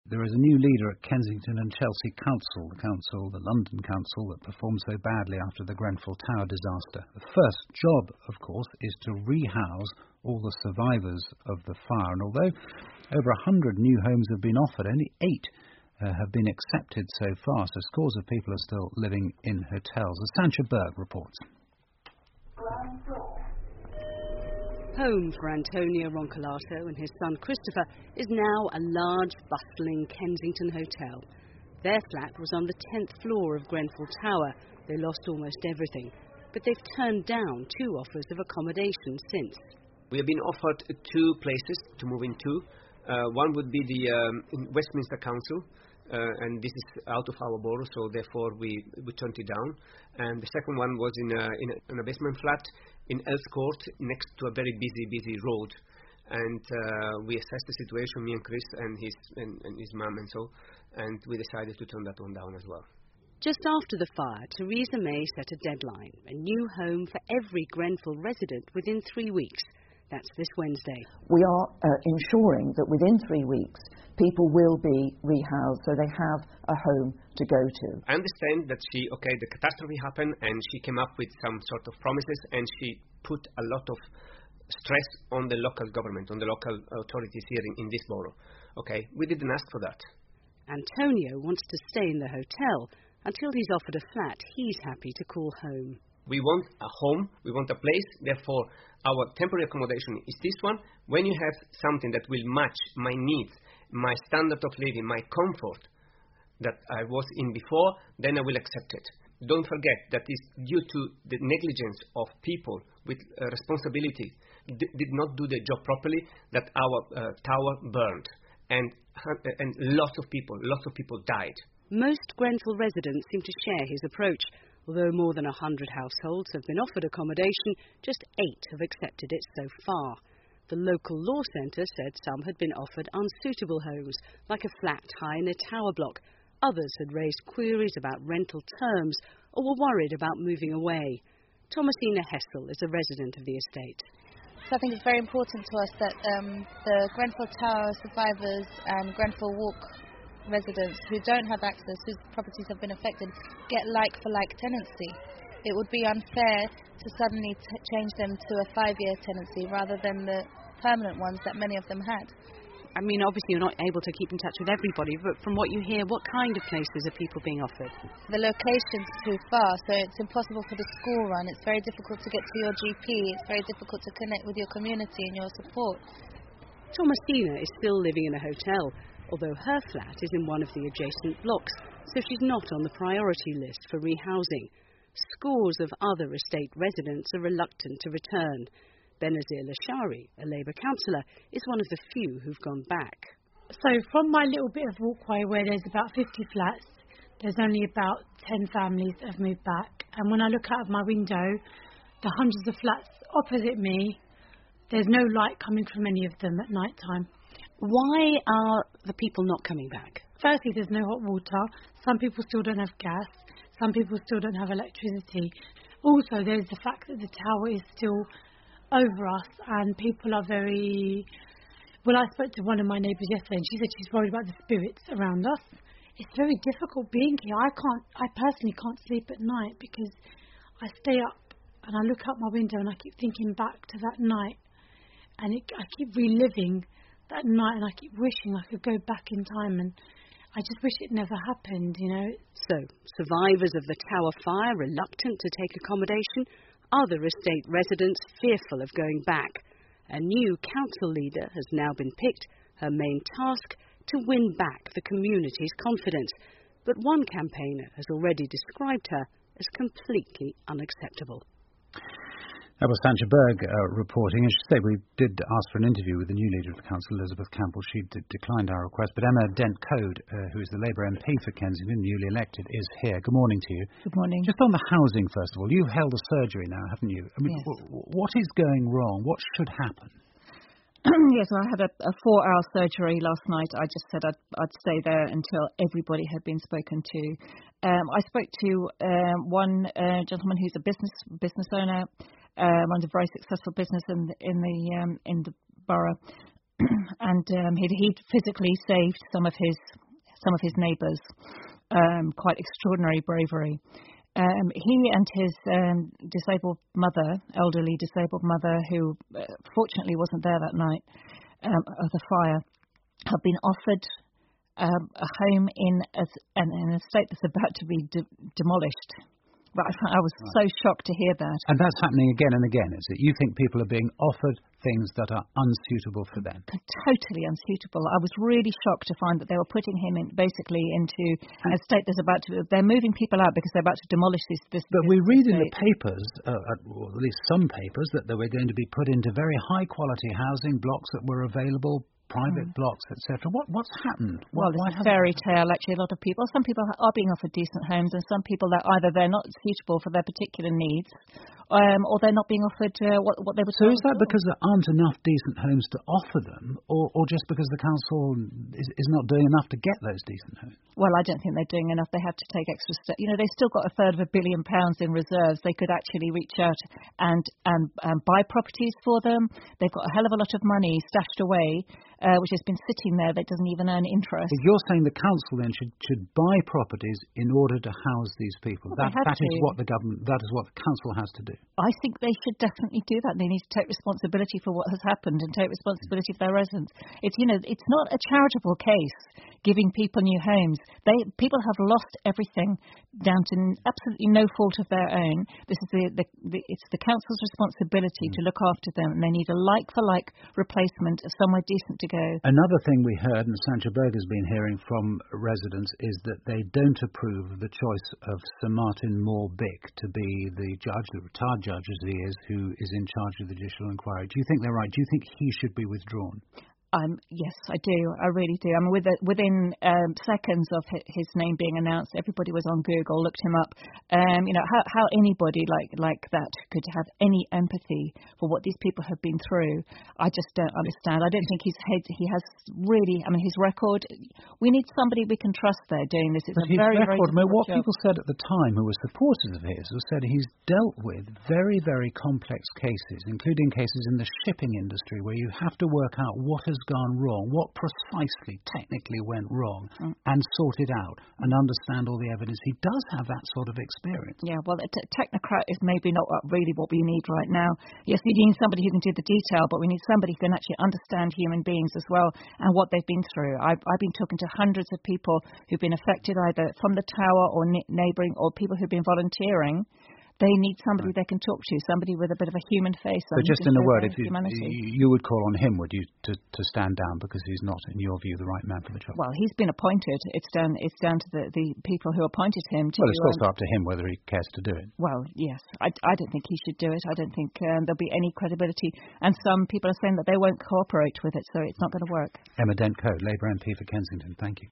There is a new leader at Kensington and Chelsea Council, the London Council, that performed so badly after the Grenfell Tower disaster. The first job, of course, is to rehouse all the survivors of the fire. And although over 100 new homes have been offered, only 8 have been accepted so far, so scores of people are still living in hotels. As Sancha Berg reports. Home for Antonio Roncolato and his son Christopher is now a large, bustling Kensington hotel. Their flat was on the 10th floor of Grenfell Tower. They lost almost everything, but they've turned down 2 offers of accommodation since. We have been offered 2 places to move into. One would be the Westminster Council, and this is out of our borough, so therefore we turned it down. And the second one was in a basement flat in Earls Court, next to a very busy road. And we assessed the situation, me and Chris and his mum and we decided to turn that one down as well. Just after the fire, Theresa May set a deadline, a new home for every Grenfell resident within 3 weeks. That's this Wednesday. We are ensuring that within 3 weeks, people will be rehoused so they have a home to go to. I understand that the catastrophe happened and she came up with some sort of promises and she put a lot of stress on the local government, on the local authorities here in this borough. Okay, we didn't ask for that. Antonio wants to stay in the hotel until he's offered a flat he's happy to call home. We want a home, we want a place, therefore our temporary accommodation is this one. When you have something that will match my needs, my standard of living, my comfort that I was in before, then I will accept it. Don't forget that it's due to the negligence of people with responsibility did not do the job properly that our tower burned and lots of people died. Most Grenfell residents seem to share his approach. Although more than 100 households have been offered accommodation, just 8 have accepted it so far. The local law centre said some had been offered unsuitable homes, like a flat high in a tower block. Others had raised queries about rental terms or were worried about moving away. Thomasina Hessel is a resident of the estate. So I think it's very important to us that the Grenfell Tower survivors and Grenfell Walk residents who don't have access, whose properties have been affected, get like-for-like tenancy. It would be unfair to suddenly change them to a 5-year tenancy rather than the permanent ones that many of them had. I mean, obviously you're not able to keep in touch with everybody, but from what you hear, what kind of places are people being offered? The location's too far, so it's impossible for the school run. It's very difficult to get to your GP. It's very difficult to connect with your community and your support. Thomasina is still living in a hotel, although her flat is in one of the adjacent blocks, so she's not on the priority list for rehousing. Scores of other estate residents are reluctant to return. Benazir Lashari, a Labour councillor, is one of the few who've gone back. So from my little bit of walkway where there's about 50 flats, there's only about 10 families that have moved back. And when I look out of my window, the hundreds of flats opposite me, there's no light coming from any of them at night time. Why are the people not coming back? Firstly, there's no hot water. Some people still don't have gas. Some people still don't have electricity. Also, there's the fact that the tower is still over us and people are very... Well, I spoke to one of my neighbours yesterday and she said she's worried about the spirits around us. It's very difficult being here. I personally can't sleep at night because I stay up and I look out my window and I keep thinking back to that night and I keep reliving that night and I keep wishing I could go back in time and I just wish it never happened, you know. So, survivors of the tower fire reluctant to take accommodation, other estate residents fearful of going back. A new council leader has now been picked, her main task to win back the community's confidence. But one campaigner has already described her as completely unacceptable. That was Sancha Berg reporting. As you say, we did ask for an interview with the new leader of the council, Elizabeth Campbell. She declined our request. But Emma Dent-Coad, who is the Labour MP for Kensington, newly elected, is here. Good morning to you. Good morning. Just on the housing, first of all, you've held a surgery now, haven't you? I mean, yes. What is going wrong? What should happen? Yes, well, I had a 4-hour surgery last night. I just said I'd stay there until everybody had been spoken to. I spoke to one gentleman who's a business owner, runs a very successful business in the borough, and he'd physically saved some of his neighbours. Quite extraordinary bravery. He and his elderly disabled mother, who fortunately wasn't there that night of the fire, have been offered a home in an estate that's about to be demolished. But I was so shocked to hear that. And that's happening again and again, is it? You think people are being offered things that are unsuitable for them? Totally unsuitable. I was really shocked to find that they were putting him basically into an estate that's about to... They're moving people out because they're about to demolish this But we read in the papers, or at least some papers, that they were going to be put into very high-quality housing blocks that were available, private blocks, etc. What's happened? Well, it's a fairy tale, actually. A lot of people. Some people are being offered decent homes, and some people that either they're not suitable for their particular needs, or they're not being offered what they were told. So is that because there aren't enough decent homes to offer them, or just because the council is not doing enough to get those decent homes? Well, I don't think they're doing enough. They have to take extra steps. You know, they've still got £1/3 billion in reserves. They could actually reach out and buy properties for them. They've got a hell of a lot of money stashed away, which has been sitting there that doesn't even earn interest. But you're saying the council then should buy properties in order to house these people. Well, that is what the council has to do. I think they should definitely do that. They need to take responsibility for what has happened and take responsibility for their residents. It's not a charitable case giving people new homes. People have lost everything down to absolutely no fault of their own. This is it's the council's responsibility to look after them, and they need a like-for-like replacement of somewhere decent to go. Another thing we heard, and Sancha Berg has been hearing from residents, is that they don't approve of the choice of Sir Martin Moore-Bick to be the judge, the retired judge as he is, who is in charge of the judicial inquiry. Do you think they're right? Do you think he should be withdrawn? Yes, I do. I really do. I mean, within seconds of his name being announced, everybody was on Google, looked him up. How anybody like that could have any empathy for what these people have been through, I just don't understand. I don't think he has really. I mean, his record. We need somebody we can trust there doing this. It's a very, very difficult job. What people said at the time, who were supporters of his, said he's dealt with very, very complex cases, including cases in the shipping industry, where you have to work out what has gone wrong, what precisely technically went wrong, and sort it out and understand all the evidence. He does have that sort of experience. Yeah, well, a technocrat is maybe not really what we need right now. Yes, we need somebody who can do the detail, but we need somebody who can actually understand human beings as well and what they've been through. I've been talking to hundreds of people who've been affected either from the tower or neighbouring, or people who've been volunteering. They need somebody they can talk to, somebody with a bit of a human face. But just in a word, if you would call on him, would you, to stand down because he's not, in your view, the right man for the job? Well, he's been appointed. It's down to the people who appointed him. It's also up to him whether he cares to do it. Well, yes. I don't think he should do it. I don't think there'll be any credibility. And some people are saying that they won't cooperate with it, so it's not going to work. Emma Dent Coe, Labour MP for Kensington. Thank you.